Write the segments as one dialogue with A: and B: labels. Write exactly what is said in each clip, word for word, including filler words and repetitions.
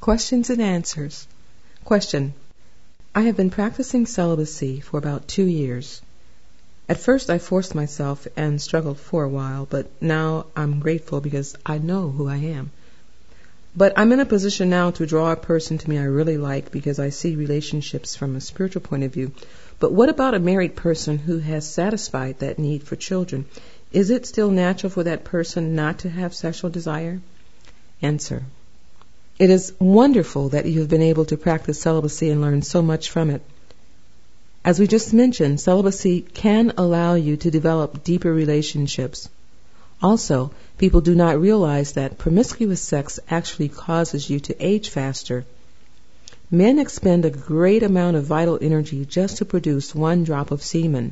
A: Questions and answers. Question. I have been practicing celibacy for about two years. At first I forced myself and struggled for a while, but now I'm grateful because I know who I am. But I'm in a position now to draw a person to me I really like because I see relationships from a spiritual point of view. But what about a married person who has satisfied that need for children? Is it still natural for that person not to have sexual desire? Answer. It is wonderful that you have been able to practice celibacy and learn so much from it. As we just mentioned, celibacy can allow you to develop deeper relationships. Also, people do not realize that promiscuous sex actually causes you to age faster. Men expend a great amount of vital energy just to produce one drop of semen.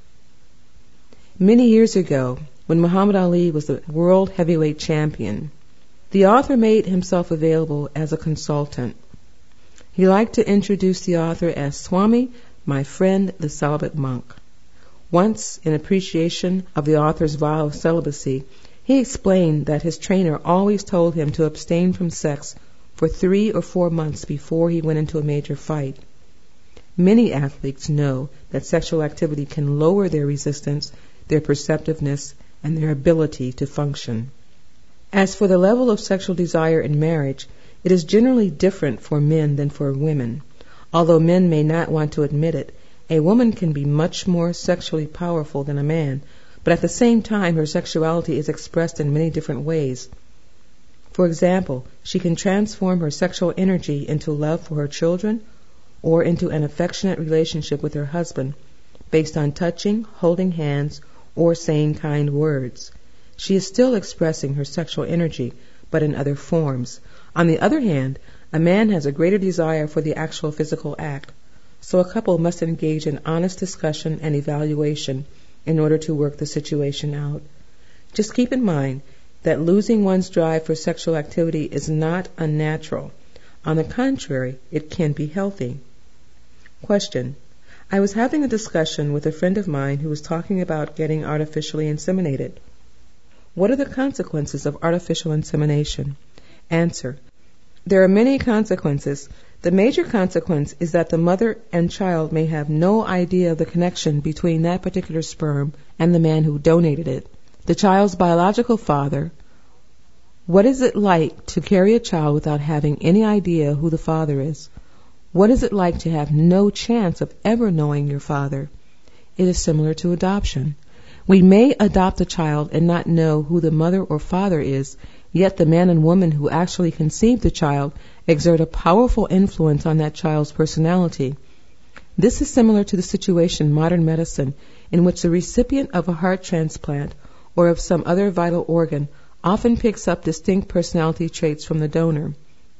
A: Many years ago, when Muhammad Ali was the world heavyweight champion, the author made himself available as a consultant. He liked to introduce the author as Swami, my friend, the celibate monk. Once, in appreciation of the author's vow of celibacy, he explained that his trainer always told him to abstain from sex for three or four months before he went into a major fight. Many athletes know that sexual activity can lower their resistance, their perceptiveness, and their ability to function. As for the level of sexual desire in marriage, it is generally different for men than for women. Although men may not want to admit it, a woman can be much more sexually powerful than a man, but at the same time her sexuality is expressed in many different ways. For example, she can transform her sexual energy into love for her children or into an affectionate relationship with her husband based on touching, holding hands, or saying kind words. She is still expressing her sexual energy, but in other forms. On the other hand, a man has a greater desire for the actual physical act, so a couple must engage in honest discussion and evaluation in order to work the situation out. Just keep in mind that losing one's drive for sexual activity is not unnatural. On the contrary, it can be healthy. Question. I was having a discussion with a friend of mine who was talking about getting artificially inseminated. What are the consequences of artificial insemination? Answer. There are many consequences. The major consequence is that the mother and child may have no idea of the connection between that particular sperm and the man who donated it. The child's biological father. What is it like to carry a child without having any idea who the father is? What is it like to have no chance of ever knowing your father? It is similar to adoption. We may adopt a child and not know who the mother or father is, yet the man and woman who actually conceived the child exert a powerful influence on that child's personality. This is similar to the situation in modern medicine, in which the recipient of a heart transplant or of some other vital organ often picks up distinct personality traits from the donor.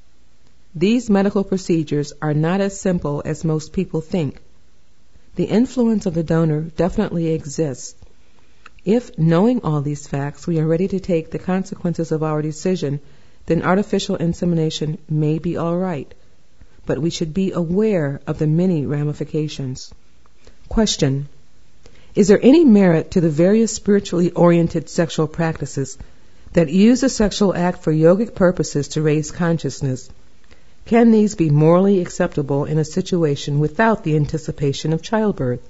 A: These medical procedures are not as simple as most people think. The influence of the donor definitely exists. If, knowing all these facts, we are ready to take the consequences of our decision, then artificial insemination may be all right. But we should be aware of the many ramifications. Question. Is there any merit to the various spiritually oriented sexual practices that use the sexual act for yogic purposes to raise consciousness? Can these be morally acceptable in a situation without the anticipation of childbirth?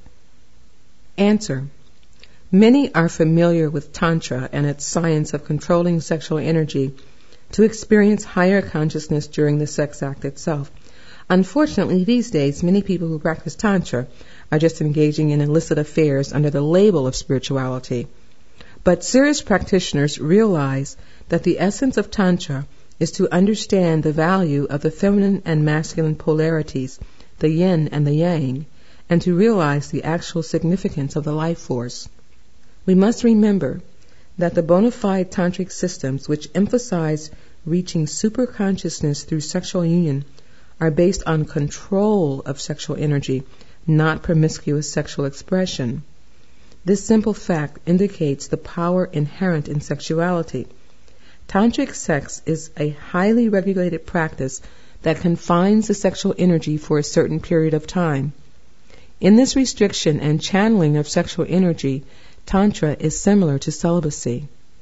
A: Answer. Many are familiar with Tantra and its science of controlling sexual energy to experience higher consciousness during the sex act itself. Unfortunately, these days, many people who practice Tantra are just engaging in illicit affairs under the label of spirituality. But serious practitioners realize that the essence of Tantra is to understand the value of the feminine and masculine polarities, the yin and the yang, and to realize the actual significance of the life force. We must remember that the bona fide tantric systems which emphasize reaching superconsciousness through sexual union are based on control of sexual energy, not promiscuous sexual expression. This simple fact indicates the power inherent in sexuality. Tantric sex is a highly regulated practice that confines the sexual energy for a certain period of time. In this restriction and channeling of sexual energy, Tantra is similar to celibacy.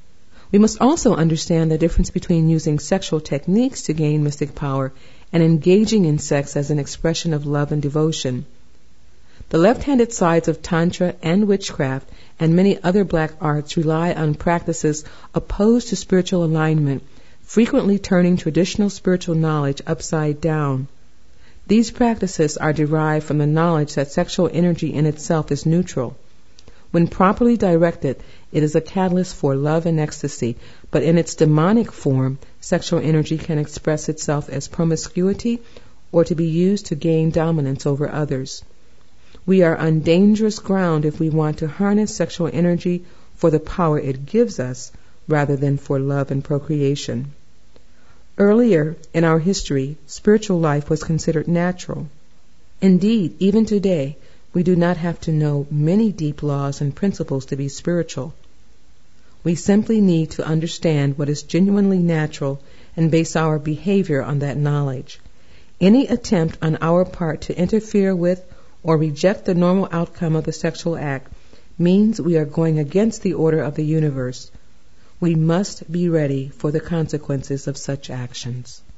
A: We must also understand the difference between using sexual techniques to gain mystic power and engaging in sex as an expression of love and devotion. The left-handed sides of Tantra and witchcraft and many other black arts rely on practices opposed to spiritual alignment, frequently turning traditional spiritual knowledge upside down. These practices are derived from the knowledge that sexual energy in itself is neutral. When properly directed, it is a catalyst for love and ecstasy, but in its demonic form, sexual energy can express itself as promiscuity or to be used to gain dominance over others. We are on dangerous ground if we want to harness sexual energy for the power it gives us rather than for love and procreation. Earlier in our history, spiritual life was considered natural. Indeed, even today, we do not have to know many deep laws and principles to be spiritual. We simply need to understand what is genuinely natural and base our behavior on that knowledge. Any attempt on our part to interfere with or reject the normal outcome of the sexual act means we are going against the order of the universe. We must be ready for the consequences of such actions.